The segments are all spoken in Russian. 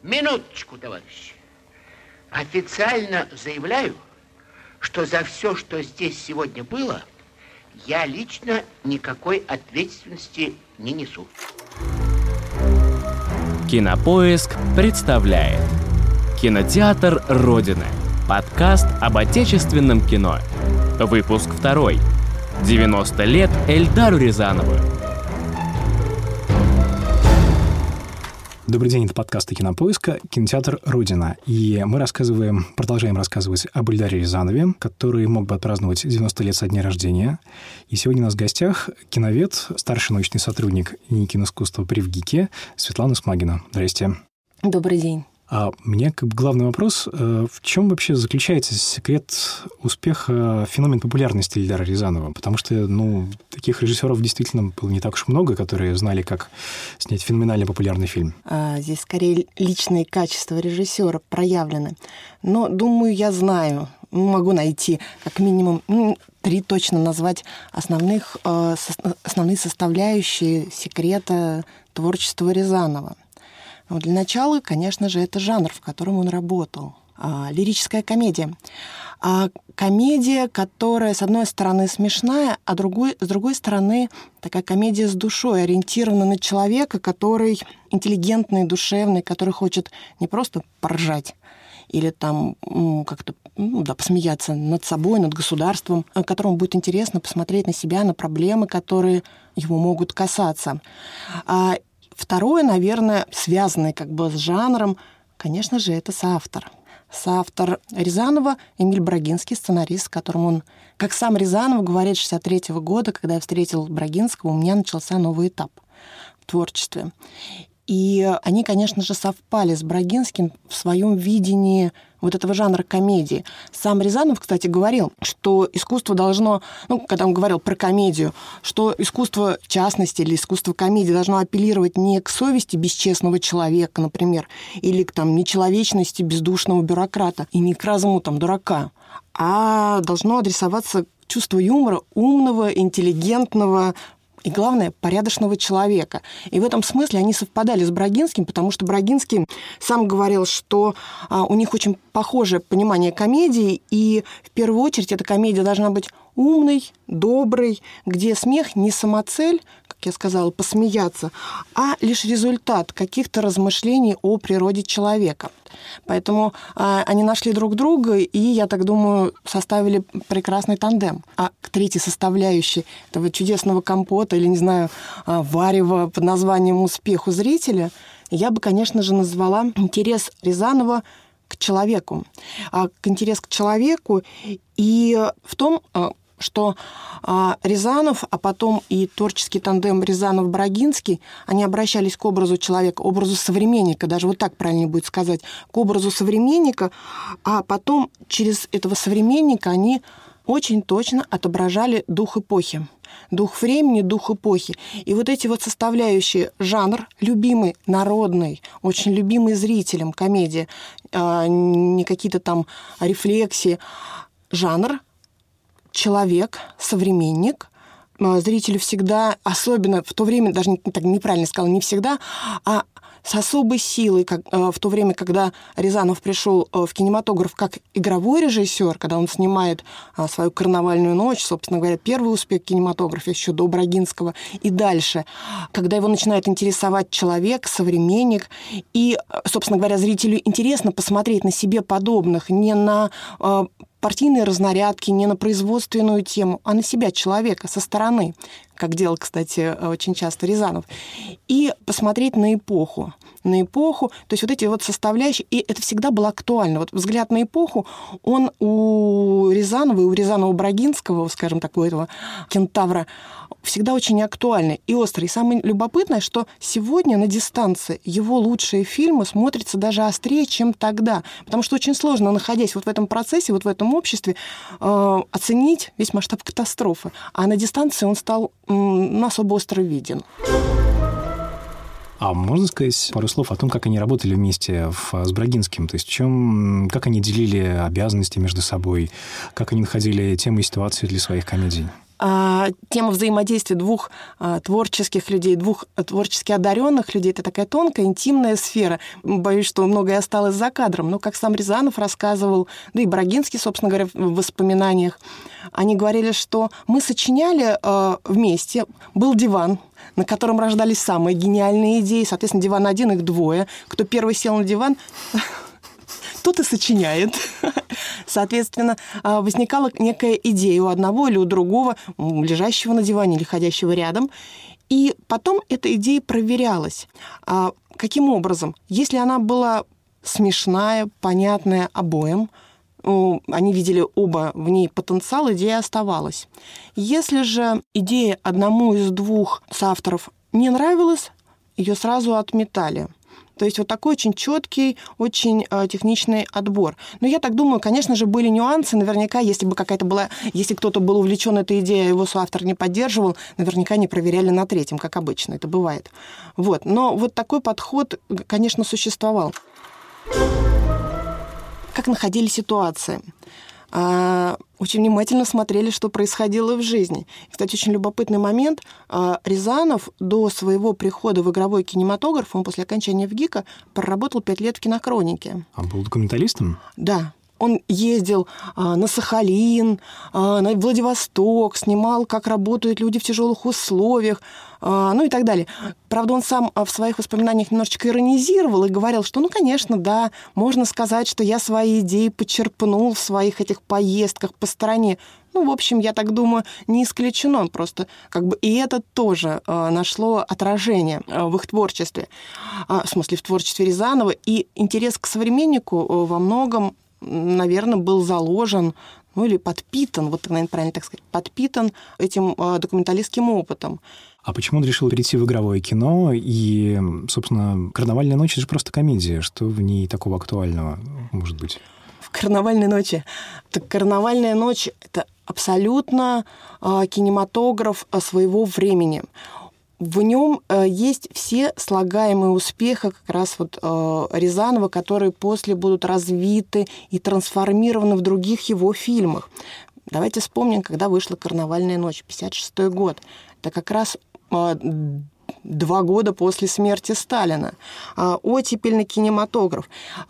Минуточку, товарищи. Официально заявляю, что за все, что здесь сегодня было, я лично никакой ответственности не несу. Кинопоиск представляет Кинотеатр Родины. Подкаст об отечественном кино. Выпуск 2. 90 лет Эльдару Рязанову. Добрый день, это подкасты Кинопоиска «Кинотеатр Родина». И мы продолжаем рассказывать об Эльдаре Рязанове, который мог бы отпраздновать 90 лет со дня рождения. И сегодня у нас в гостях киновед, старший научный сотрудник киноискусства при ВГИКе Светлана Смагина. Здрасте. Добрый день. А у меня главный вопрос, в чем вообще заключается секрет успеха, феномен популярности Эльдара Рязанова? Потому что, таких режиссеров действительно было не так уж много, которые знали, как снять феноменально популярный фильм. Здесь скорее личные качества режиссера проявлены. Но, думаю, я знаю, могу найти как минимум 3 точно назвать основные составляющие секрета творчества Рязанова. Для начала, конечно же, это жанр, в котором он работал. Лирическая комедия. Комедия, которая, с одной стороны, смешная, а с другой стороны, такая комедия с душой, ориентирована на человека, который интеллигентный, душевный, который хочет не просто поржать или там как-то посмеяться над собой, над государством, которому будет интересно посмотреть на себя, на проблемы, которые его могут касаться. Второе, наверное, связанное с жанром, конечно же, это соавтор. Соавтор Рязанова Эмиль Брагинский, сценарист, с которым он, как сам Рязанов говорит, 1963 года, когда я встретил Брагинского, у меня начался новый этап в творчестве. И они, конечно же, совпали с Брагинским в своем видении вот этого жанра комедии. Сам Рязанов, кстати, говорил, что искусство должно, когда он говорил про комедию, что искусство, в частности, или искусство комедии должно апеллировать не к совести бесчестного человека, например, или к нечеловечности бездушного бюрократа, и не к разуму дурака, а должно адресоваться чувство юмора умного, интеллигентного, и, главное, порядочного человека. И в этом смысле они совпадали с Брагинским, потому что Брагинский сам говорил, что у них очень похожее понимание комедии, и в первую очередь эта комедия должна быть умной, доброй, где смех не самоцель, как я сказала, посмеяться, а лишь результат каких-то размышлений о природе человека. Поэтому они нашли друг друга и, я так думаю, составили прекрасный тандем. А к третьей составляющей этого чудесного компота или, не знаю, варева под названием «Успех у зрителя» я бы, конечно же, назвала интерес Рязанова к человеку. Интерес к человеку и в том, что Рязанов, а потом и творческий тандем Рязанов-Брагинский, они обращались к образу человека, образу современника, даже вот так правильно будет сказать, к образу современника, а потом через этого современника они очень точно отображали дух эпохи. Дух времени, дух эпохи. И вот эти составляющие: жанр, любимый, народный, очень любимый зрителям комедия, не какие-то рефлексии. Жанр, человек, современник. Зрителю всегда, особенно в то время, даже так неправильно сказала, не всегда, а с особой силой, в то время, когда Рязанов пришел в кинематограф как игровой режиссер, когда он снимает свою «Карнавальную ночь», собственно говоря, первый успех кинематографа еще до Брагинского, и дальше, когда его начинает интересовать человек, современник, и, собственно говоря, зрителю интересно посмотреть на себе подобных, не на партийные разнарядки, не на производственную тему, а на себя человека со стороны, как делал, кстати, очень часто Рязанов, и посмотреть на эпоху. То есть вот эти составляющие, и это всегда было актуально. Взгляд на эпоху, он у Рязанова и у Рязанова-Брагинского, скажем так, у этого кентавра, всегда очень актуальный и острый. И самое любопытное, что сегодня на дистанции его лучшие фильмы смотрятся даже острее, чем тогда. Потому что очень сложно, находясь в этом процессе, в этом обществе, оценить весь масштаб катастрофы. А на дистанции он стал особо остро виден. А можно сказать пару слов о том, как они работали вместе с Брагинским? То есть как они делили обязанности между собой, как они находили темы и ситуации для своих комедий? тема взаимодействия двух творческих людей, двух творчески одаренных людей, это такая тонкая, интимная сфера. Боюсь, что многое осталось за кадром. Но, как сам Рязанов рассказывал, да и Брагинский, собственно говоря, в воспоминаниях, они говорили, что мы сочиняли вместе, был диван, на котором рождались самые гениальные идеи. Соответственно, диван один, их двое. Кто первый сел на диван, тот и сочиняет. Соответственно, возникала некая идея у одного или у другого, лежащего на диване или ходящего рядом. И потом эта идея проверялась. Каким образом? Если она была смешная, понятная обоим, они видели оба в ней потенциал, идея оставалась. Если же идея одному из двух соавторов не нравилась, ее сразу отметали. То есть вот такой очень четкий, очень техничный отбор. Но я так думаю, конечно же, были нюансы. Наверняка, если кто-то был увлечен этой идеей, а его соавтор не поддерживал, наверняка не проверяли на третьем, как обычно, это бывает. Вот. Но вот такой подход, конечно, существовал. Как находили ситуации? Очень внимательно смотрели, что происходило в жизни. Кстати, очень любопытный момент. Рязанов до своего прихода в игровой кинематограф, он после окончания ВГИКа проработал 5 лет в кинохронике. А был документалистом? Да. Он ездил на Сахалин, на Владивосток, снимал, как работают люди в тяжелых условиях, ну и так далее. Правда, он сам в своих воспоминаниях немножечко иронизировал и говорил, что, конечно, да, можно сказать, что я свои идеи почерпнул в своих этих поездках по стране. В общем, я так думаю, не исключено. Просто и это тоже нашло отражение в их творчестве. В смысле, в творчестве Рязанова. И интерес к современнику во многом, наверное, был заложен, или подпитан, вот, наверное, правильно так сказать, подпитан этим документалистским опытом. А почему он решил перейти в игровое кино? И, собственно, «Карнавальная ночь» — это же просто комедия. Что в ней такого актуального может быть? В «Карнавальной ночи»? Так «Карнавальная ночь» — это абсолютно кинематограф своего времени. В нем есть все слагаемые успеха как раз Рязанова, которые после будут развиты и трансформированы в других его фильмах. Давайте вспомним, когда вышла «Карнавальная ночь», 1956 год. Это как раз 2 года после смерти Сталина. Оттепельный кинематограф.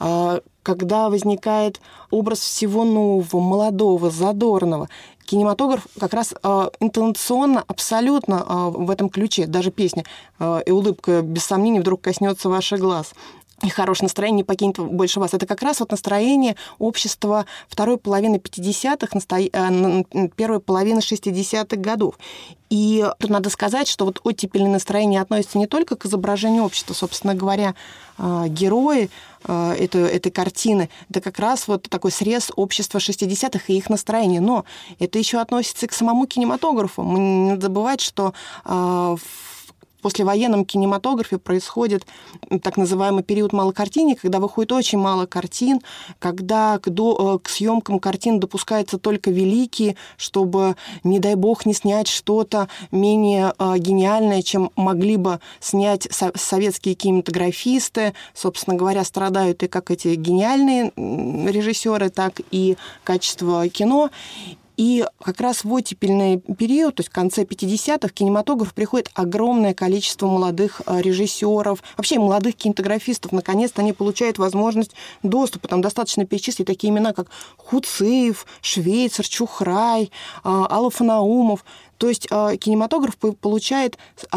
Когда возникает образ всего нового, молодого, задорного. Кинематограф как раз интонационно абсолютно в этом ключе. Даже песня «И улыбка без сомнений вдруг коснется ваших глаз». И хорошее настроение не покинет больше вас. Это как раз настроение общества второй половины 50-х, первой половины 60-х годов. И тут надо сказать, что оттепельное настроение относится не только к изображению общества. Собственно говоря, герои этой картины — это как раз такой срез общества 60-х и их настроения. Но это еще относится и к самому кинематографу. Мы не надо забывать, что в послевоенном кинематографе происходит так называемый период малокартинки, когда выходит очень мало картин, когда к съемкам картин допускаются только великие, чтобы, не дай бог, не снять что-то менее гениальное, чем могли бы снять советские кинематографисты. Собственно говоря, страдают и как эти гениальные режиссеры, так и качество кино. И как раз в оттепельный период, то есть в конце 50-х, в кинематограф приходит огромное количество молодых режиссеров, вообще молодых кинематографистов. Наконец-то они получают возможность доступа. Там достаточно перечислить такие имена, как Хуцеев, Швейцар, Чухрай, Алла Фанаумов. То есть кинематограф получает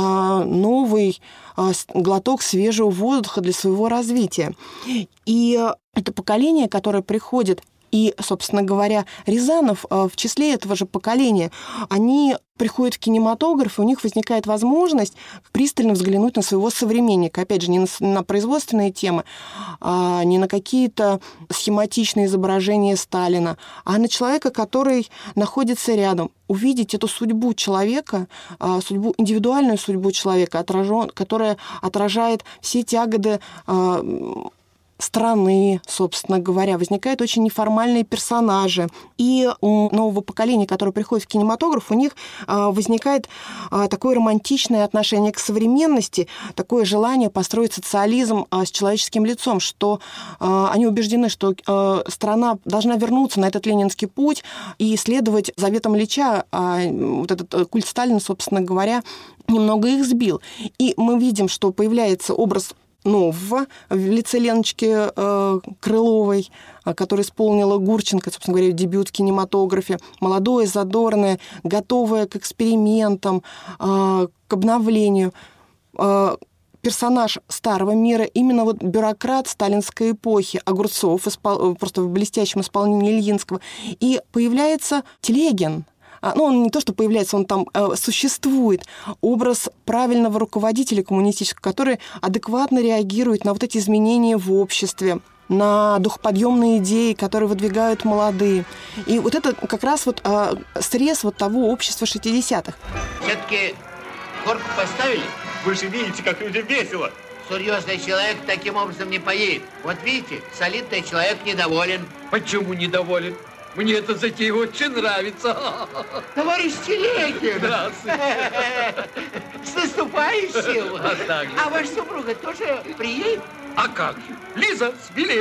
новый глоток свежего воздуха для своего развития. И это поколение, которое приходит, и, собственно говоря, Рязанов в числе этого же поколения, они приходят в кинематограф, и у них возникает возможность пристально взглянуть на своего современника. Опять же, не на производственные темы, не на какие-то схематичные изображения Сталина, а на человека, который находится рядом. Увидеть эту судьбу человека, индивидуальную судьбу человека, которая отражает все тяготы страны, собственно говоря, возникают очень неформальные персонажи. И у нового поколения, которое приходит в кинематограф, у них возникает такое романтичное отношение к современности, такое желание построить социализм с человеческим лицом, что они убеждены, что страна должна вернуться на этот ленинский путь и следовать заветам Ильича. Вот этот культ Сталина, собственно говоря, немного их сбил. И мы видим, что появляется образ нового в лице Леночки Крыловой, которая исполнила Гурченко, собственно говоря, дебют в кинематографе. Молодое, задорное, готовое к экспериментам, к обновлению. Персонаж старого мира, именно вот бюрократ сталинской эпохи, Огурцов, просто в блестящем исполнении Ильинского. И появляется Телегин. Он не то, что появляется, он там существует. Образ правильного руководителя коммунистического, который адекватно реагирует на вот эти изменения в обществе, на духоподъемные идеи, которые выдвигают молодые. И вот это как раз вот срез вот того общества 60-х. Все-таки горку поставили? Вы же видите, как людям весело. Серьезный человек таким образом не поедет. Вот видите, солидный человек недоволен. Почему недоволен? Мне эта затея очень нравится. Товарищ Телегин! Здравствуйте. С наступающим! А ваша супруга тоже приедет? А как же? Лиза, смелее.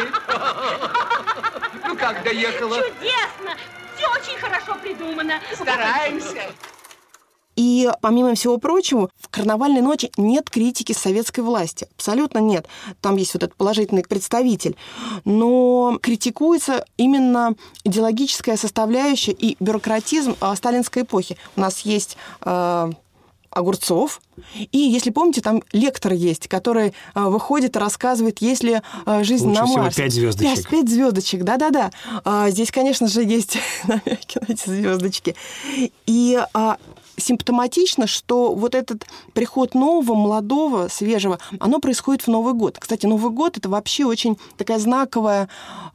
Ну как, доехала? Чудесно! Все очень хорошо придумано. Стараемся. И, помимо всего прочего, в «Карнавальной ночи» нет критики советской власти. Абсолютно нет. Там есть вот этот положительный представитель. Но критикуется именно идеологическая составляющая и бюрократизм сталинской эпохи. У нас есть Огурцов. И, если помните, там лектор есть, который выходит и рассказывает, есть ли жизнь лучше на всего Марсе. 5 звездочек. 5 звездочек, да-да-да. Здесь, конечно же, есть намеки на эти звездочки. И симптоматично, что вот этот приход нового, молодого, свежего, оно происходит в Новый год. Кстати, Новый год — это вообще очень такое знаковое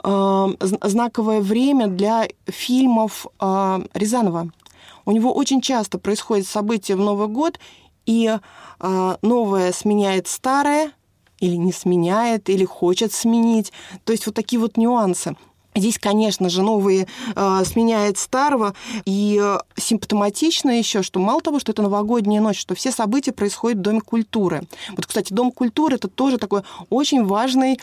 время для фильмов Рязанова. У него очень часто происходят события в Новый год, и новое сменяет старое, или не сменяет, или хочет сменить. То есть вот такие вот нюансы. Здесь, конечно же, новые сменяет старого, и симптоматично еще, что мало того, что это новогодняя ночь, что все события происходят в Доме культуры. Вот, кстати, Дом культуры — это тоже такой очень важный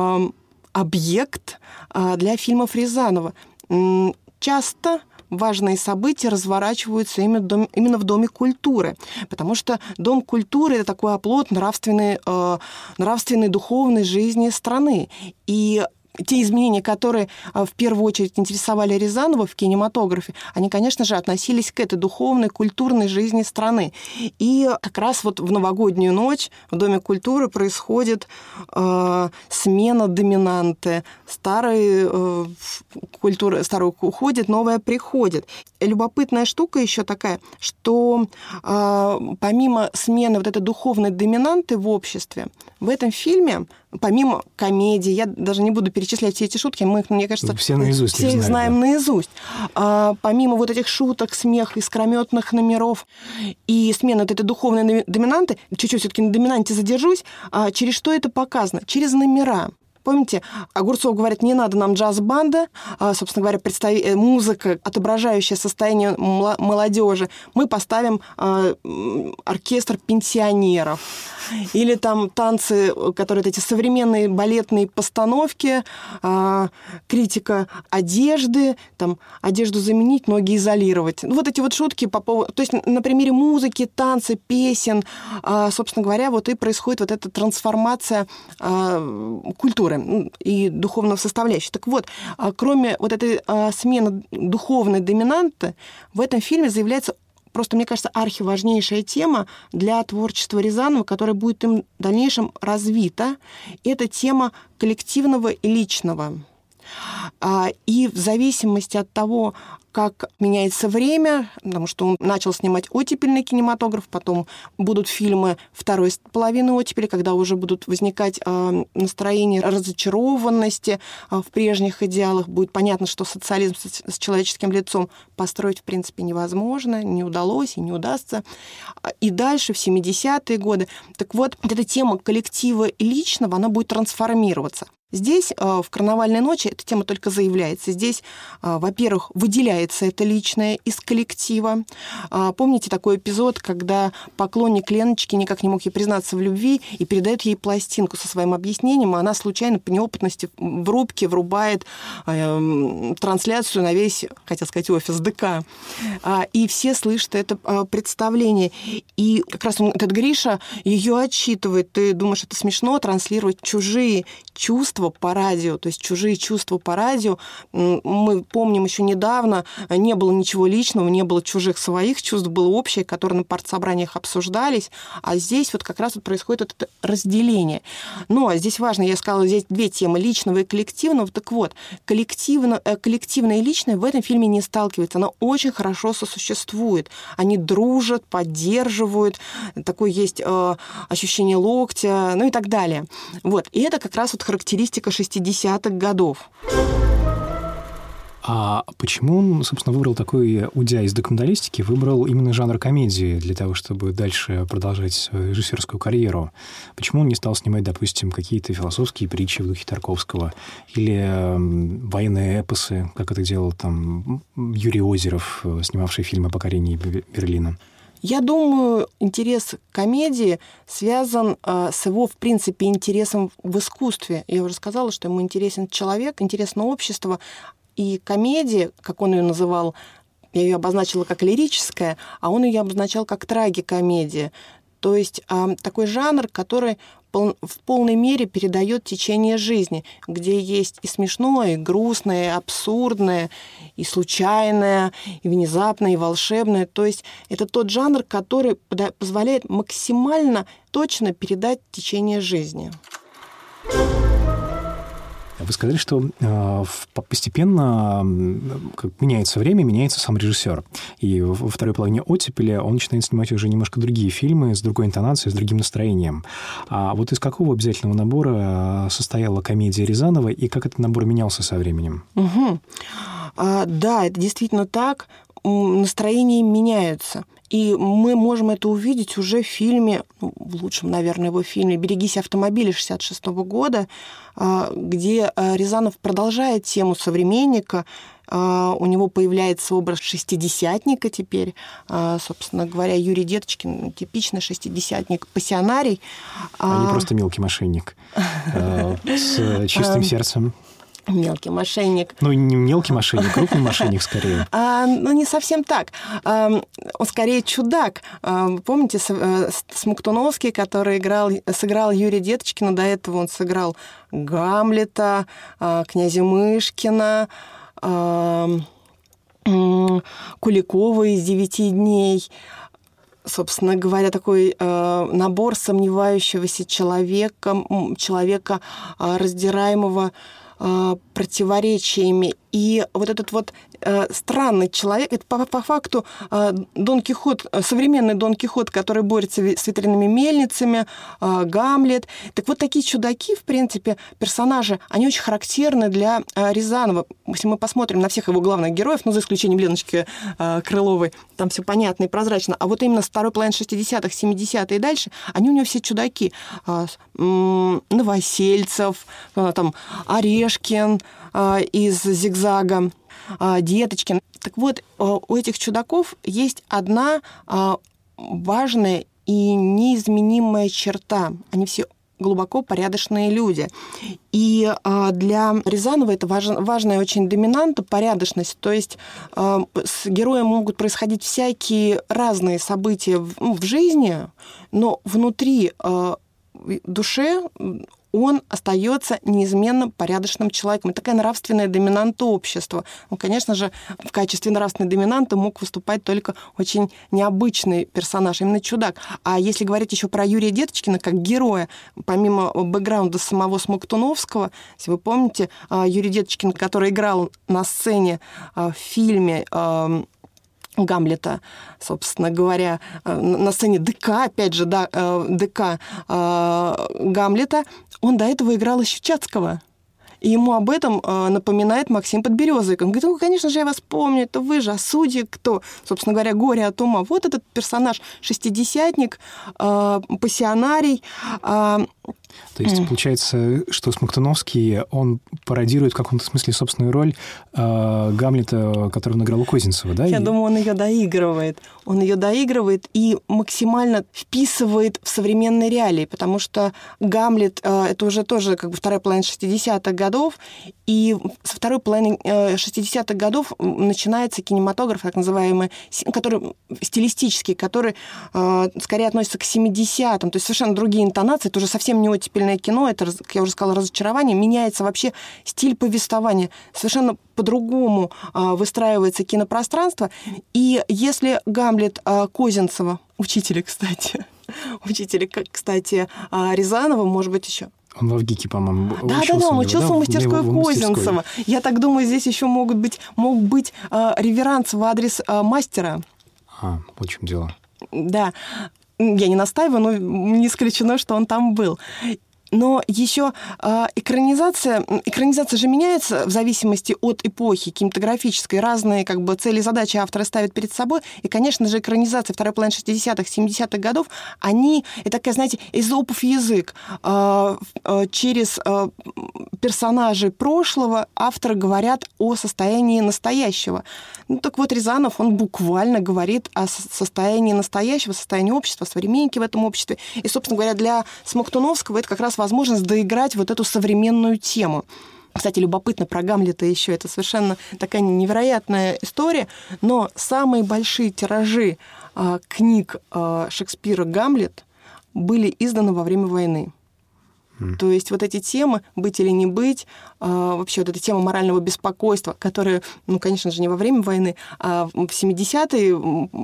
объект для фильмов Рязанова. Часто важные события разворачиваются именно в Доме культуры, потому что Дом культуры — это такой оплот нравственной, духовной жизни страны. И те изменения, которые в первую очередь интересовали Рязанова в кинематографе, они, конечно же, относились к этой духовной, культурной жизни страны. И как раз вот в новогоднюю ночь в Доме культуры происходит смена доминанты. Старая культура уходит, новая приходит. Любопытная штука еще такая, что помимо смены вот этой духовной доминанты в обществе, в этом фильме, помимо комедии, я даже не буду перечислять все эти шутки, мы их, мне кажется, все наизусть все их знаем наизусть. Помимо вот этих шуток, смех, искрометных номеров и смены вот этой духовной доминанты, чуть-чуть все-таки на доминанте задержусь, через что это показано? Через номера. Помните, Огурцов говорит, не надо нам джаз-банда, собственно говоря, музыка, отображающая состояние молодежи. Мы поставим оркестр пенсионеров. Или там танцы, которые эти современные балетные постановки, критика одежды, там одежду заменить, ноги изолировать. Вот эти вот шутки по поводу... То есть на примере музыки, танца, песен, собственно говоря, вот и происходит вот эта трансформация культуры и духовного составляющей. Так вот, кроме вот этой смены духовной доминанты, в этом фильме заявляется просто, мне кажется, архиважнейшая тема для творчества Рязанова, которая будет им в дальнейшем развита. Это тема коллективного и личного. И в зависимости от того, как меняется время, потому что он начал снимать оттепельный кинематограф, потом будут фильмы второй половины оттепели, когда уже будут возникать настроения разочарованности в прежних идеалах. Будет понятно, что социализм с человеческим лицом построить, в принципе, невозможно, не удалось и не удастся. И дальше, в 70-е годы. Так вот, эта тема коллектива и личного, она будет трансформироваться. Здесь в «Карнавальной ночи» эта тема только заявляется. Здесь, во-первых, выделяется это личное из коллектива. Помните такой эпизод, когда поклонник Леночки никак не мог ей признаться в любви и передает ей пластинку со своим объяснением, а она случайно по неопытности в рубке врубает трансляцию на весь, хотел сказать, офис ДК. И все слышат это представление. И как раз этот Гриша ее отчитывает. Ты думаешь, это смешно транслировать чужие чувства по радио, то есть чужие чувства по радио. Мы помним еще недавно, не было ничего личного, не было чужих своих чувств, было общее, которые на партсобраниях обсуждались, а здесь вот как раз вот происходит это разделение. Но здесь важно, я сказала, здесь две темы, личного и коллективного. Так вот, коллективное и личное в этом фильме не сталкиваются, оно очень хорошо сосуществует. Они дружат, поддерживают, такое есть ощущение локтя, ну и так далее. Вот. И это как раз вот характеристика 60-х годов. А почему он, собственно, выбрал такой, уйдя из документалистики, выбрал именно жанр комедии для того, чтобы дальше продолжать свою режиссерскую карьеру? Почему он не стал снимать, допустим, какие-то философские притчи в духе Тарковского или военные эпосы, как это делал там Юрий Озеров, снимавший фильм о покорении Берлина? Я думаю, интерес к комедии связан с его, в принципе, интересом в искусстве. Я уже сказала, что ему интересен человек, интересно общество. И комедия, как он ее называл, я ее обозначила как лирическая, а он ее обозначал как трагикомедия. То есть такой жанр, который в полной мере передает течение жизни, где есть и смешное, и грустное, и абсурдное, и случайное, и внезапное, и волшебное. То есть это тот жанр, который позволяет максимально точно передать течение жизни. Вы сказали, что постепенно меняется время, меняется сам режиссер. И во второй половине «Оттепеля» он начинает снимать уже немножко другие фильмы с другой интонацией, с другим настроением. А вот из какого обязательного набора состояла комедия Рязанова и как этот набор менялся со временем? Да, это действительно так. Настроения меняются. И мы можем это увидеть уже в фильме, в лучшем, наверное, его фильме «Берегись автомобиля» 1966 года, где Рязанов продолжает тему современника. У него появляется образ шестидесятника теперь. Собственно говоря, Юрий Деточкин – типичный шестидесятник-пассионарий. А не просто мелкий мошенник с чистым сердцем. Мелкий мошенник. Ну, не мелкий мошенник, крупный мошенник скорее. Ну, не совсем так. Он скорее чудак. Помните, Смоктуновский, который сыграл Юрия Деточкина, до этого он сыграл Гамлета, князя Мышкина, Куликова из «9 дней». Собственно говоря, такой набор сомневающегося человека, раздираемого противоречиями. И вот этот вот странный человек, это по факту Дон Кихот, современный Дон Кихот, который борется с ветряными мельницами, Гамлет. Так вот такие чудаки, в принципе, персонажи, они очень характерны для Рязанова. Если мы посмотрим на всех его главных героев, ну, за исключением Леночки Крыловой, там все понятно и прозрачно, а вот именно с второй половины 60-х, 70-е и дальше, они у него все чудаки. Новосельцев, там, Орешкин из «Зигзага», Деточкин. Так вот, у этих чудаков есть одна важная и неизменимая черта. Они все глубоко порядочные люди. И для Рязанова это важная очень доминанта, порядочность. То есть с героем могут происходить всякие разные события в жизни, но внутри душе он остается неизменно порядочным человеком. Это такая нравственная доминанта общества. Ну, конечно же, в качестве нравственной доминанты мог выступать только очень необычный персонаж, именно чудак. А если говорить еще про Юрия Деточкина как героя, помимо бэкграунда самого Смоктуновского, если вы помните, Юрий Деточкин, который играл на сцене в фильме Гамлета, собственно говоря, на сцене ДК, опять же, да, ДК Гамлета, он до этого играл еще Чацкого. И ему об этом напоминает Максим Подберезовик. Он говорит: ну, конечно же, я вас помню, это вы же, а судьи кто? Собственно говоря, «Горе от ума». Вот этот персонаж, шестидесятник, пассионарий. То есть получается, что Смоктуновский, он пародирует в каком-то смысле собственную роль Гамлета, которого он играл у Козинцева, да? Я думаю, он ее доигрывает. Он ее доигрывает и максимально вписывает в современные реалии, потому что Гамлет — это уже тоже как бы вторая половина 60-х годов, и со второй половины 60-х годов начинается кинематограф, так называемый, который стилистический, который скорее относится к 70-м, то есть совершенно другие интонации, это уже совсем не оттепельное кино, это, как я уже сказала, разочарование, меняется вообще стиль повествования, совершенно по-другому выстраивается кинопространство. И если Гамлет Козинцева, учителя, кстати, Рязанова, может быть, еще... Он в Авгике, по-моему, Да, он учился в мастерской Козинцева. Я так думаю, здесь еще мог быть реверанс в адрес мастера. Вот в чем дело. Да, я не настаиваю, но не исключено, что он там был. Но еще экранизация же меняется в зависимости от эпохи кинематографической. Разные как бы цели и задачи авторы ставят перед собой. И, конечно же, экранизация второй половины 60-х, 70-х годов, это такая, знаете, эзопов язык. Через персонажей прошлого авторы говорят о состоянии настоящего. Так вот, Рязанов, он буквально говорит о состоянии настоящего, состоянии общества, современники в этом обществе. И, собственно говоря, для Смоктуновского это как раз возможность доиграть вот эту современную тему. Кстати, любопытно про Гамлета еще. Это совершенно такая невероятная история. Но самые большие тиражи книг Шекспира «Гамлет» были изданы во время войны. То есть вот эти темы «быть или не быть», вообще вот эта тема морального беспокойства, которая, конечно же, не во время войны, а в 70-е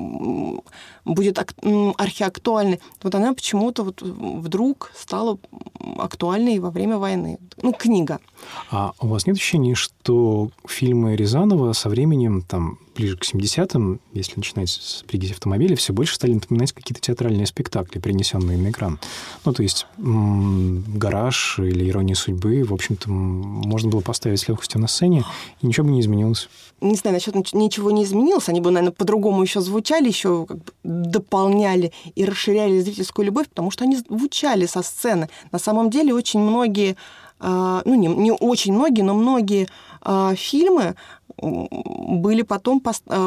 будет архиактуальной, вот она почему-то вот вдруг стала актуальной во время войны. Книга. А у вас нет ощущения, что фильмы Рязанова со временем, там, ближе к 70-м, если начинать с «Пригись автомобиля», все больше стали напоминать какие-то театральные спектакли, принесенные на экран? То есть «Гараж» или «Ирония судьбы», в общем-то, можно было поставить с легкостью на сцене, и ничего бы не изменилось. Не знаю, насчет ничего не изменилось. Они бы, наверное, по-другому еще звучали, еще как бы дополняли и расширяли зрительскую любовь, потому что они звучали со сцены. На самом деле очень многие, не очень многие, но многие фильмы были потом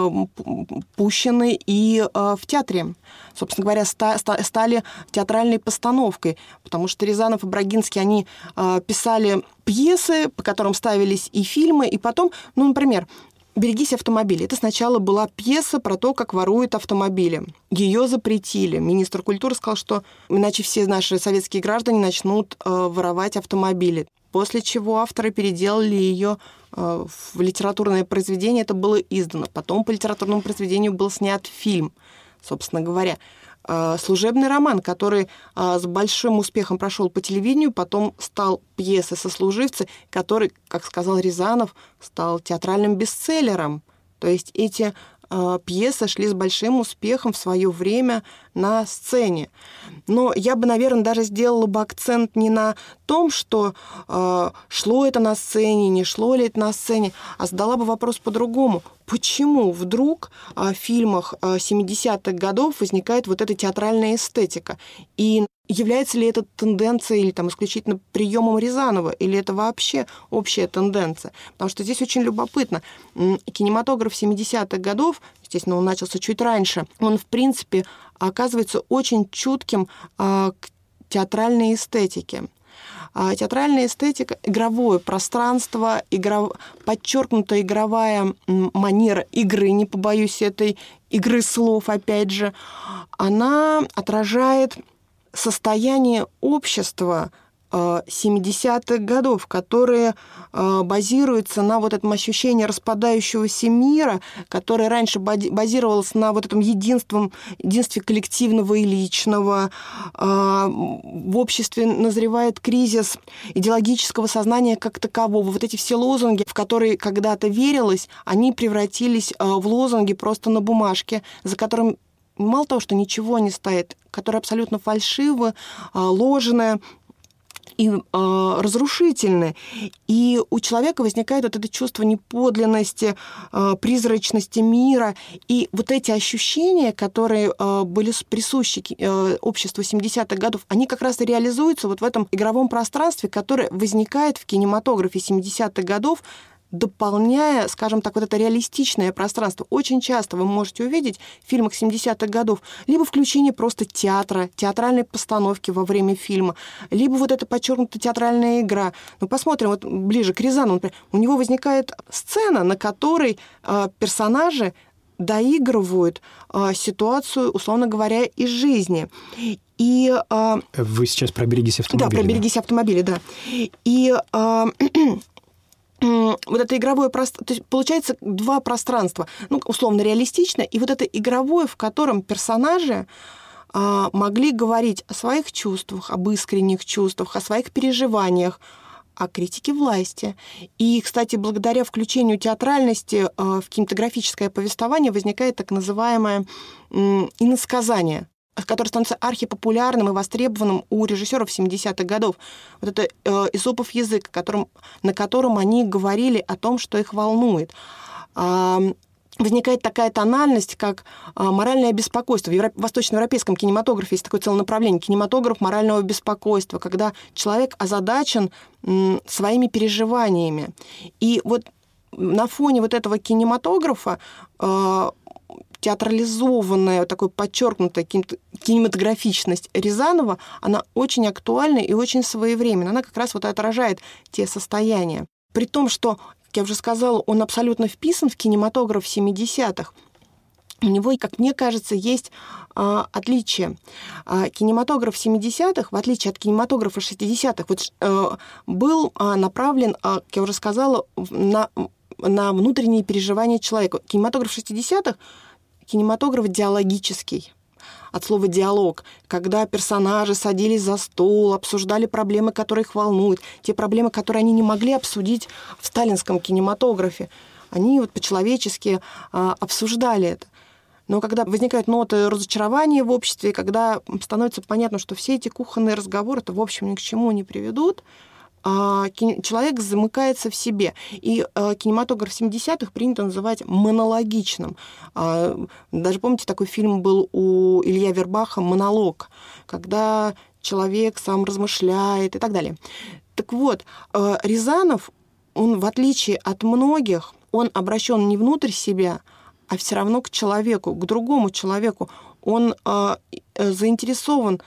пущены и в театре. Собственно говоря, стали театральной постановкой, потому что Рязанов и Брагинский, они писали пьесы, по которым ставились и фильмы, и потом, например, «Берегись автомобиля». Это сначала была пьеса про то, как воруют автомобили. Ее запретили. Министр культуры сказал, что иначе все наши советские граждане начнут воровать автомобили. После чего авторы переделали ее в литературное произведение, это было издано. Потом по литературному произведению был снят фильм, собственно говоря. Служебный роман, который с большим успехом прошел по телевидению, потом стал пьесой «Сослуживцы», который, как сказал Рязанов, стал театральным бестселлером. То есть эти пьесы шли с большим успехом в свое время на сцене. Но я бы, наверное, даже сделала бы акцент не на том, что шло это на сцене, не шло ли это на сцене, а задала бы вопрос по-другому. Почему вдруг в фильмах 70-х годов возникает вот эта театральная эстетика? И является ли это тенденцией или исключительно приемом Рязанова, или это вообще общая тенденция? Потому что здесь очень любопытно. Кинематограф 70-х годов, естественно, он начался чуть раньше, он, в принципе, оказывается очень чутким к театральной эстетике. Театральная эстетика, игровое пространство, подчеркнутая игровая манера игры, не побоюсь этой игры слов, опять же, она отражает состояние общества 70-х годов, которые базируются на вот этом ощущении распадающегося мира, которое раньше базировалось на вот этом единстве коллективного и личного. В обществе назревает кризис идеологического сознания как такового. Вот эти все лозунги, в которые когда-то верилось, они превратились в лозунги просто на бумажке, за которым мало того, что ничего не стоит, которые абсолютно фальшивы, ложные. и разрушительны. И у человека возникает вот это чувство неподлинности, призрачности мира. И вот эти ощущения, которые были присущи обществу 70-х годов, они как раз и реализуются вот в этом игровом пространстве, которое возникает в кинематографе 70-х годов, дополняя, скажем так, вот это реалистичное пространство. Очень часто вы можете увидеть в фильмах 70-х годов либо включение просто театра, театральной постановки во время фильма, либо вот эта подчеркнутая театральная игра. Ну, посмотрим вот ближе к Рязанову, например. У него возникает сцена, на которой персонажи доигрывают ситуацию, условно говоря, из жизни. И, Вы сейчас про «Берегись автомобиля». Да, про «Берегись автомобиля», да. И вот это игровое пространство, то есть получается два пространства, ну, условно реалистично, и вот это игровое, в котором персонажи могли говорить о своих чувствах, об искренних чувствах, о своих переживаниях, о критике власти. И, кстати, благодаря включению театральности в кинематографическое повествование возникает так называемое иносказание, которое становится архипопулярным и востребованным у режиссеров 70-х годов. Вот это Эзопов язык, на котором они говорили о том, что их волнует. Возникает такая тональность, как моральное беспокойство. В восточноевропейском кинематографе есть такое целое направление — кинематограф морального беспокойства, когда человек озадачен своими переживаниями. И вот на фоне вот этого кинематографа театрализованная, такой подчеркнутая кинематографичность Рязанова, она очень актуальна и очень своевременна. Она как раз вот отражает те состояния. При том, что, как я уже сказала, он абсолютно вписан в кинематограф 70-х. У него, как мне кажется, есть отличие. Кинематограф 70-х, в отличие от кинематографа 60-х, вот, был направлен, как я уже сказала, на внутренние переживания человека. Кинематограф 60-х — кинематограф диалогический, от слова «диалог», когда персонажи садились за стол, обсуждали проблемы, которые их волнуют, те проблемы, которые они не могли обсудить в сталинском кинематографе. Они вот по-человечески обсуждали это. Но когда возникают ноты разочарования в обществе, когда становится понятно, что все эти кухонные разговоры, в общем, ни к чему не приведут, человек замыкается в себе. И кинематограф 70-х принято называть монологичным. Даже, помните, такой фильм был у Илья Вербаха «Монолог», когда человек сам размышляет и так далее. Так вот, Рязанов, он, в отличие от многих, он обращен не внутрь себя, а все равно к человеку, к другому человеку. Он заинтересован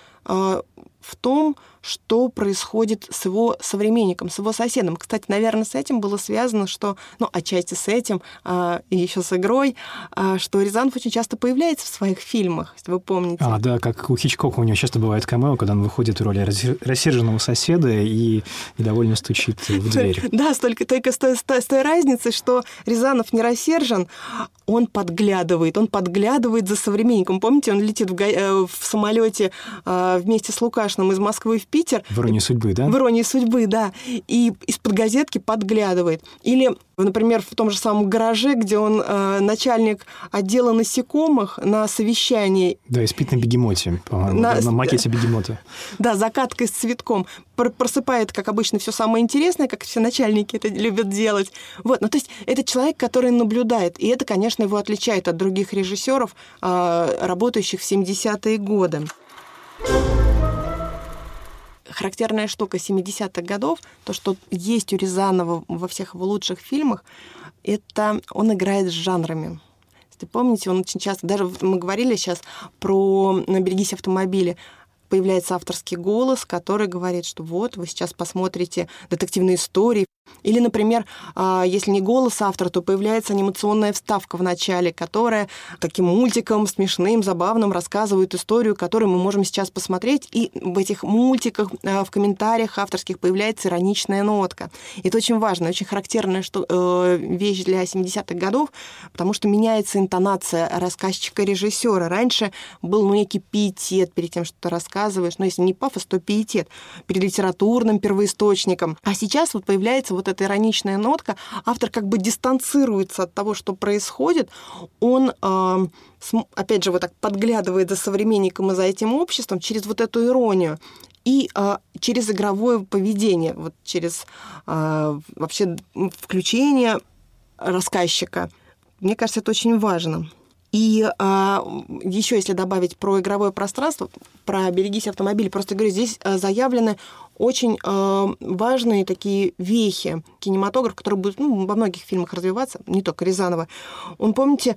в том, что происходит с его современником, с его соседом. Кстати, наверное, с этим было связано, что, отчасти с этим, и еще с игрой, что Рязанов очень часто появляется в своих фильмах, если вы помните. Да, как у Хичкока у него часто бывает камео, когда он выходит в роли рассерженного соседа и недовольно стучит в дверь. Да, только с той разницей, что Рязанов не рассержен, он подглядывает за современником. Помните, он летит в самолете вместе с Лукашиным из Москвы в Питер. В «Иронии судьбы», да? В «Иронии судьбы», да. И из-под газетки подглядывает. Или, например, в том же самом «Гараже», где он начальник отдела насекомых на совещании. Да, и спит на бегемоте, по-моему, на макете бегемота. Да, закаткой с цветком. Просыпает, как обычно, все самое интересное, как все начальники это любят делать. Вот. То есть это человек, который наблюдает. И это, конечно, его отличает от других режиссеров, работающих в 70-е годы. Характерная штука 70-х годов, то, что есть у Рязанова во всех его лучших фильмах, это он играет с жанрами. Если помните, он очень часто, даже мы говорили сейчас про «Берегись автомобиля», появляется авторский голос, который говорит, что вот, вы сейчас посмотрите детективные истории. Или, например, если не голос автора, то появляется анимационная вставка в начале, которая таким мультиком смешным, забавным рассказывает историю, которую мы можем сейчас посмотреть. И в этих мультиках, в комментариях авторских появляется ироничная нотка. И это очень важно, очень характерная вещь для 70-х годов, потому что меняется интонация рассказчика-режиссера. Раньше был некий пиетет перед тем, что ты рассказываешь. Но если не пафос, то пиетет перед литературным первоисточником. А сейчас вот появляется вот эта ироничная нотка, автор как бы дистанцируется от того, что происходит, он, опять же, вот так подглядывает за современником и за этим обществом через вот эту иронию. и через игровое поведение, вот через вообще включение рассказчика. Мне кажется, это очень важно. И еще, если добавить про игровое пространство, про «Берегись автомобиля», просто говорю, здесь заявлены очень важные такие вехи. Кинематограф, который будет во многих фильмах развиваться, не только Рязанова. Помните,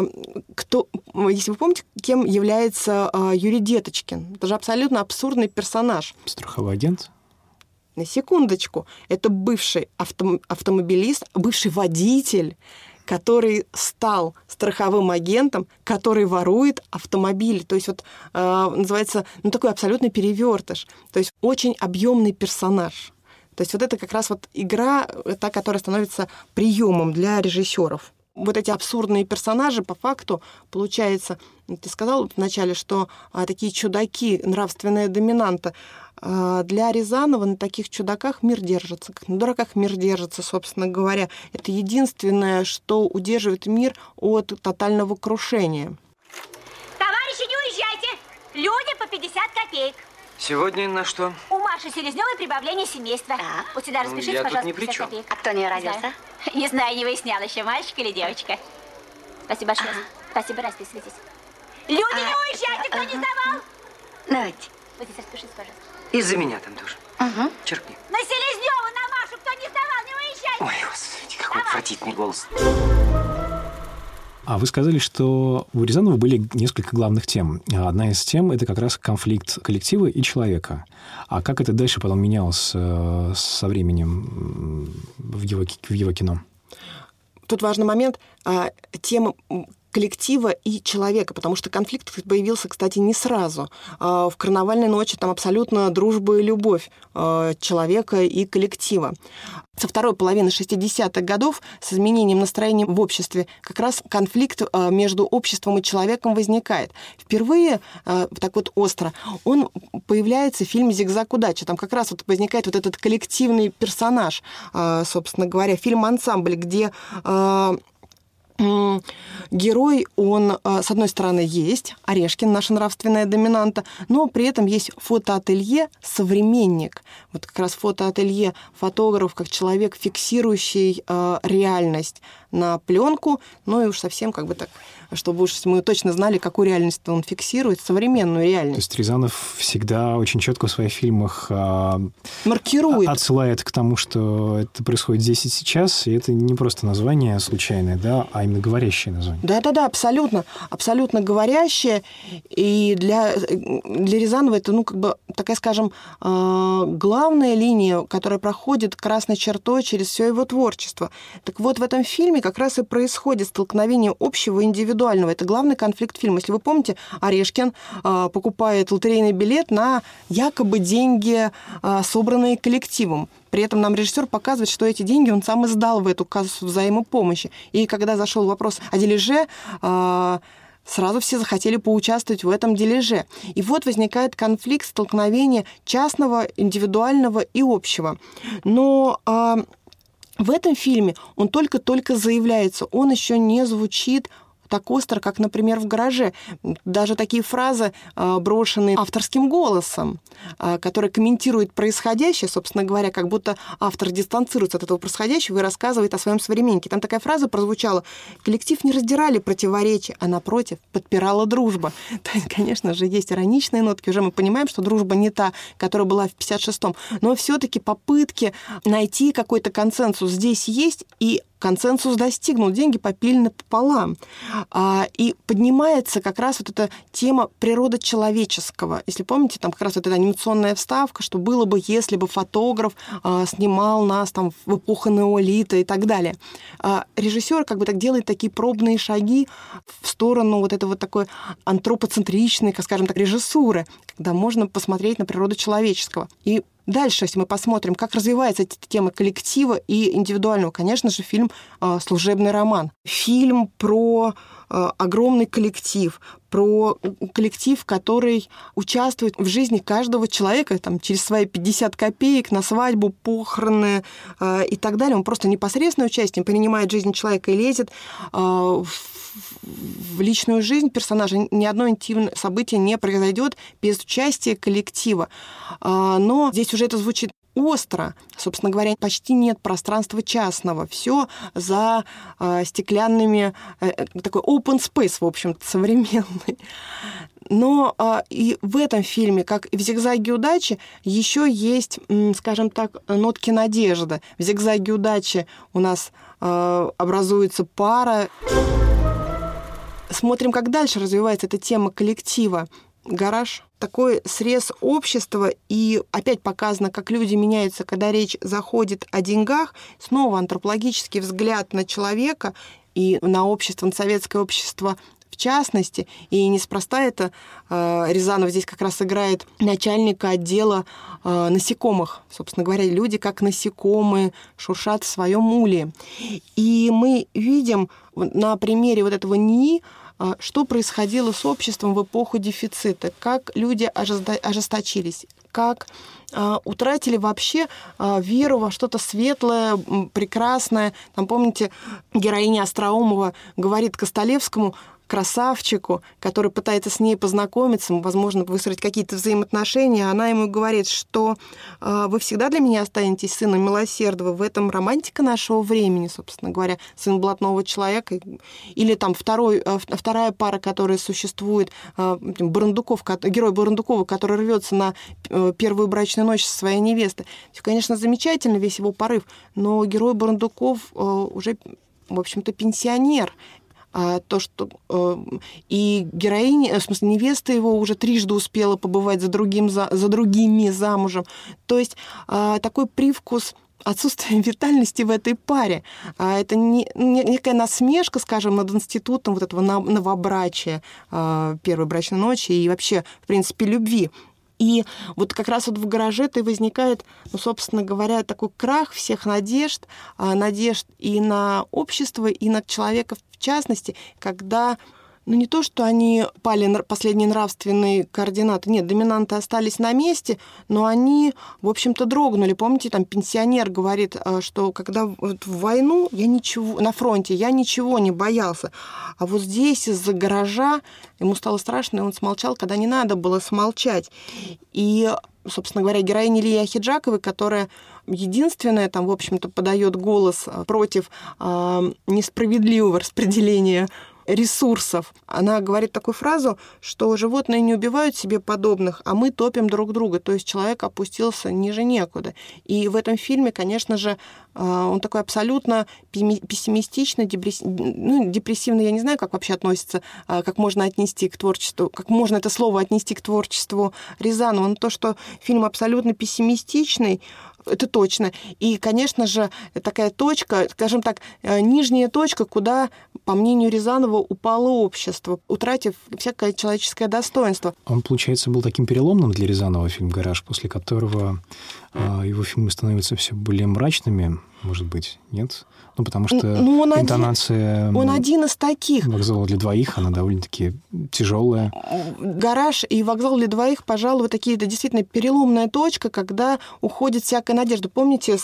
если вы помните, кем является Юрий Деточкин? Это же абсолютно абсурдный персонаж. Страховой агент? На секундочку. Это бывший автомобилист, бывший водитель, который стал страховым агентом, который ворует автомобили. То есть вот называется такой абсолютный перевертыш. То есть очень объемный персонаж. То есть вот это как раз вот игра, та, которая становится приемом для режиссеров. Вот эти абсурдные персонажи, по факту, получается, ты сказал вначале, что такие чудаки, нравственная доминанта. Для Рязанова на таких чудаках мир держится, как на дураках мир держится, собственно говоря. Это единственное, что удерживает мир от тотального крушения. Товарищи, не уезжайте! Люди по 50 копеек. Сегодня на что? У Маши Селезнёвой прибавление семейства. Вот сюда распишите, я пожалуйста, тут ни при 50 чем. копеек. А кто не родился? Не знаю, не выясняла еще, мальчик или девочка. Спасибо большое. Спасибо, расписывайтесь. Люди, не уезжайте, кто не сдавал! Давайте. Вот здесь распишите, пожалуйста. Из-за меня там тоже. Угу. Черкни. На Селезнёву, на Машу, кто не сдавал, не уезжайте! Ой, господи, какой отвратительный голос. А вы сказали, что у Рязанова были несколько главных тем. Одна из тем – это как раз конфликт коллектива и человека. А как это дальше потом менялось со временем в его кино? Тут важный момент. Тема коллектива и человека, потому что конфликт появился, кстати, не сразу. В «Карнавальной ночи» там абсолютно дружба и любовь человека и коллектива. Со второй половины 60-х годов с изменением настроения в обществе как раз конфликт между обществом и человеком возникает. Впервые, так вот остро, он появляется в фильме «Зигзаг удачи». Там как раз вот возникает вот этот коллективный персонаж, собственно говоря, фильм «Ансамбль», где герой, он, с одной стороны, есть Орешкин, наша нравственная доминанта, но при этом есть фотоателье «Современник». Вот как раз фотоателье фотограф, как человек, фиксирующий реальность на пленку, ну и уж совсем как бы так, чтобы уж мы точно знали, какую реальность он фиксирует, современную реальность. То есть Рязанов всегда очень четко в своих фильмах маркирует, отсылает к тому, что это происходит здесь и сейчас, и это не просто название случайное, да, а именно говорящее название. Да-да-да, абсолютно, абсолютно говорящее, и для Рязанова это, как бы, такая, скажем, главная линия, которая проходит красной чертой через все его творчество. Так вот, в этом фильме как раз и происходит столкновение общего и индивидуального. Это главный конфликт фильма. Если вы помните, Орешкин покупает лотерейный билет на якобы деньги, собранные коллективом. При этом нам режиссер показывает, что эти деньги он сам и сдал в эту кассу взаимопомощи. И когда зашел вопрос о дележе, сразу все захотели поучаствовать в этом дележе. И вот возникает конфликт, столкновение частного, индивидуального и общего. Но в этом фильме он только-только заявляется, он еще не звучит так остро, как, например, в «Гараже». Даже такие фразы, брошенные авторским голосом, который комментирует происходящее, собственно говоря, как будто автор дистанцируется от этого происходящего и рассказывает о своем современнике. Там такая фраза прозвучала: «Коллектив не раздирали противоречия, а, напротив, подпирала дружба». То есть, конечно же, есть ироничные нотки. Уже мы понимаем, что дружба не та, которая была в 56-м. Но все-таки попытки найти какой-то консенсус здесь есть, и консенсус достигнут, деньги попилены пополам. И поднимается как раз вот эта тема природы человеческого. Если помните, там как раз вот эта анимационная вставка, что было бы, если бы фотограф снимал нас там в эпоху неолита и так далее. Режиссер как бы так делает такие пробные шаги в сторону вот этой вот такой антропоцентричной, как скажем так, режиссуры, когда можно посмотреть на природу человеческого. И дальше, если мы посмотрим, как развивается эта тема коллектива и индивидуального, конечно же, фильм «Служебный роман». Фильм про огромный коллектив, про коллектив, который участвует в жизни каждого человека там, через свои 50 копеек на свадьбу, похороны и так далее. Он просто непосредственное участие принимает в жизни человека и лезет в в личную жизнь персонажа ни одно интимное событие не произойдет без участия коллектива. Но здесь уже это звучит остро. Собственно говоря, почти нет пространства частного. Все за стеклянными... такой open space, в общем-то, современный. Но и в этом фильме, как и в «Зигзаге удачи», еще есть, скажем так, нотки надежды. В «Зигзаге удачи» у нас образуется пара. Смотрим, как дальше развивается эта тема коллектива. «Гараж» — такой срез общества, и опять показано, как люди меняются, когда речь заходит о деньгах. Снова антропологический взгляд на человека и на общество, на советское общество в частности. И неспроста это Рязанов здесь как раз играет начальника отдела насекомых. Собственно говоря, люди, как насекомые, шуршат в своем улье. И мы видим на примере вот этого НИИ, что происходило с обществом в эпоху дефицита, как люди ожесточились, как утратили вообще веру во что-то светлое, прекрасное. Там, помните, героиня Остроумова говорит Костолевскому, красавчику, который пытается с ней познакомиться, возможно, выстроить какие-то взаимоотношения, она ему говорит, что вы всегда для меня останетесь сыном Милосердова. В этом романтика нашего времени, собственно говоря, сын блатного человека. Или там вторая пара, которая существует, герой Барандукова, который рвется на первую брачную ночь со своей невестой. Все, конечно, замечательно, весь его порыв, но герой Барандуков уже, в общем-то, пенсионер. То, что и героиня, в смысле, невеста его уже трижды успела побывать за другими замужем. То есть такой привкус отсутствия витальности в этой паре. Это некая насмешка, скажем, над институтом вот этого новобрачия, первой брачной ночи и вообще, в принципе, любви. И вот как раз вот в «Гараже-то и возникает, собственно говоря, такой крах всех надежд и на общество, и на человека в частности, когда не то, что они пали последние нравственные координаты, нет, доминанты остались на месте, но они, в общем-то, дрогнули. Помните, там пенсионер говорит, что когда в войну на фронте я ничего не боялся, а вот здесь из-за «Гаража» ему стало страшно, и он смолчал, когда не надо было смолчать. И, собственно говоря, героиня Лии Ахеджаковой, которая единственная, там, в общем-то, подает голос против несправедливого распределения ресурсов. Она говорит такую фразу, что животные не убивают себе подобных, а мы топим друг друга. То есть человек опустился ниже некуда. И в этом фильме, конечно же, он такой абсолютно пессимистичный, депрессивный, я не знаю, как вообще относится, как можно отнести к творчеству, как можно это слово отнести к творчеству Рязанова. Но то, что фильм абсолютно пессимистичный, это точно. И, конечно же, такая точка, скажем так, нижняя точка, куда, по мнению Рязанова, упало общество, утратив всякое человеческое достоинство. Он, получается, был таким переломным для Рязанова, фильм «Гараж», после которого его фильмы становятся все более мрачными, может быть, нет? Потому что интонация... Он один из таких. «Вокзал для двоих», она довольно-таки тяжелая. «Гараж» и «Вокзал для двоих», пожалуй, такие, это действительно переломная точка, когда уходит всякая надежда. Помните,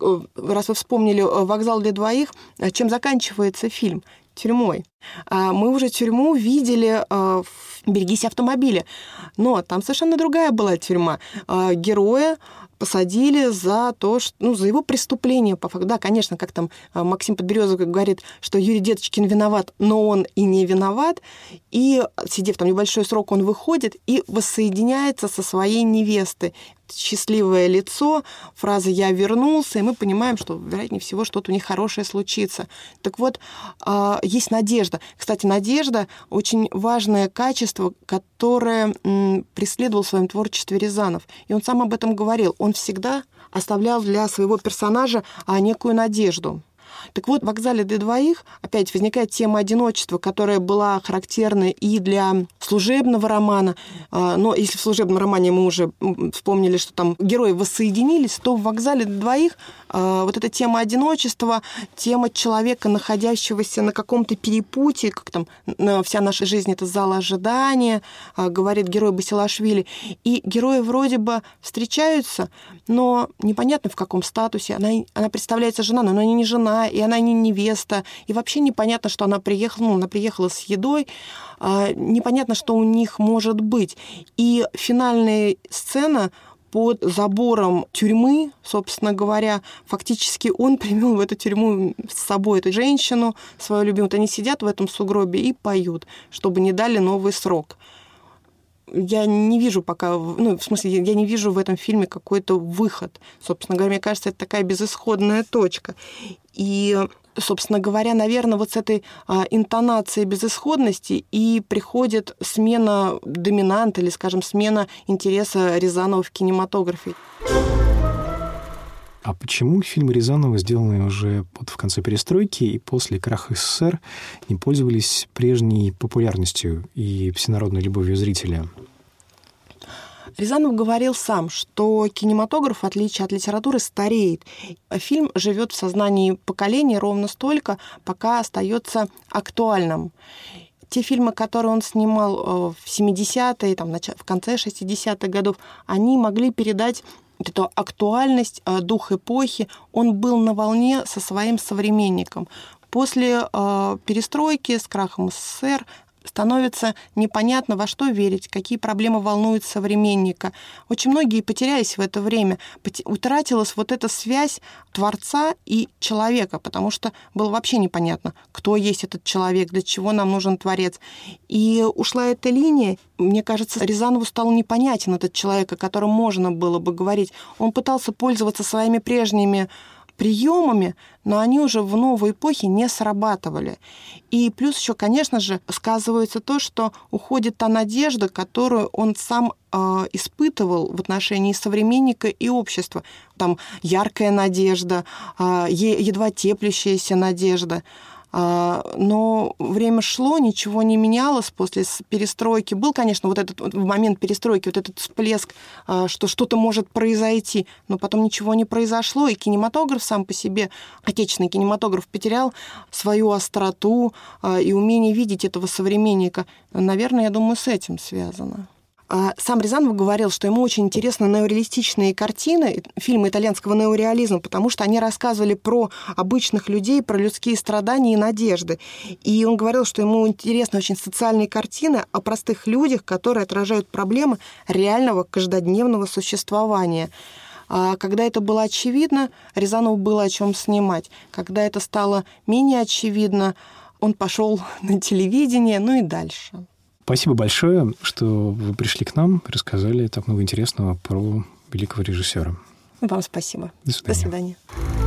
раз вы вспомнили «Вокзал для двоих», чем заканчивается фильм? Тюрьмой. Мы уже тюрьму видели в «Берегись автомобиля». Но там совершенно другая была тюрьма. Героя посадили за то, что, за его преступление, по факту. Да, конечно, как там Максим Подберезовый говорит, что Юрий Деточкин виноват, но он и не виноват. И, сидев там небольшой срок, он выходит и воссоединяется со своей невестой. Счастливое лицо, фраза «я вернулся», и мы понимаем, что, вероятнее всего, что-то у них хорошее случится. Так вот, есть надежда. Кстати, надежда — очень важное качество, которое преследовал в своем творчестве Рязанов. И он сам об этом говорил. Он всегда оставлял для своего персонажа некую надежду. Так вот, в «Вокзале для двоих» опять возникает тема одиночества, которая была характерна и для служебного романа. Но если в служебном романе мы уже вспомнили, что там герои воссоединились, то в «Вокзале для двоих» вот эта тема одиночества, тема человека, находящегося на каком-то перепутье, как там вся наша жизнь — это зал ожидания, говорит герой Басилашвили. И герои вроде бы встречаются, но непонятно в каком статусе. Она представляется жена, но она не жена, и она не невеста, и вообще непонятно, что она приехала с едой, непонятно, что у них может быть. И финальная сцена под забором тюрьмы, собственно говоря, фактически он привел в эту тюрьму с собой эту женщину, свою любимую. Вот они сидят в этом сугробе и поют, чтобы не дали новый срок. Я не вижу пока, я не вижу в этом фильме какой-то выход. Собственно говоря, мне кажется, это такая безысходная точка. И, собственно говоря, наверное, вот с этой интонацией безысходности и приходит смена доминанта или, скажем, смена интереса Рязанова в кинематографе. А почему фильмы Рязанова, сделанные уже в конце перестройки и после краха СССР, не пользовались прежней популярностью и всенародной любовью зрителя? Рязанов говорил сам, что кинематограф, в отличие от литературы, стареет. Фильм живет в сознании поколения ровно столько, пока остается актуальным. Те фильмы, которые он снимал в 70-е, в конце 60-х годов, они могли передать эту актуальность, дух эпохи. Он был на волне со своим современником. После перестройки с крахом СССР становится непонятно, во что верить, какие проблемы волнуют современника. Очень многие потерялись в это время. Утратилась вот эта связь творца и человека, потому что было вообще непонятно, кто есть этот человек, для чего нам нужен творец. И ушла эта линия. Мне кажется, Рязанову стал непонятен этот человек, о котором можно было бы говорить. Он пытался пользоваться своими прежними приемами, но они уже в новой эпохе не срабатывали. И плюс еще, конечно же, сказывается то, что уходит та надежда, которую он сам испытывал в отношении современника и общества. Там яркая надежда, едва теплящаяся надежда. Но время шло, ничего не менялось после перестройки. Был, конечно, вот этот в момент перестройки, вот этот всплеск, что что-то может произойти, но потом ничего не произошло, и кинематограф сам по себе, отечественный кинематограф, потерял свою остроту и умение видеть этого современника. Наверное, я думаю, с этим связано. Сам Рязанов говорил, что ему очень интересны неореалистичные картины, фильмы итальянского неореализма, потому что они рассказывали про обычных людей, про людские страдания и надежды. И он говорил, что ему интересны очень социальные картины о простых людях, которые отражают проблемы реального каждодневного существования. Когда это было очевидно, Рязанову было о чем снимать. Когда это стало менее очевидно, он пошел на телевидение, и дальше. Спасибо большое, что вы пришли к нам, рассказали так много интересного про великого режиссера. Вам спасибо. До свидания. До свидания.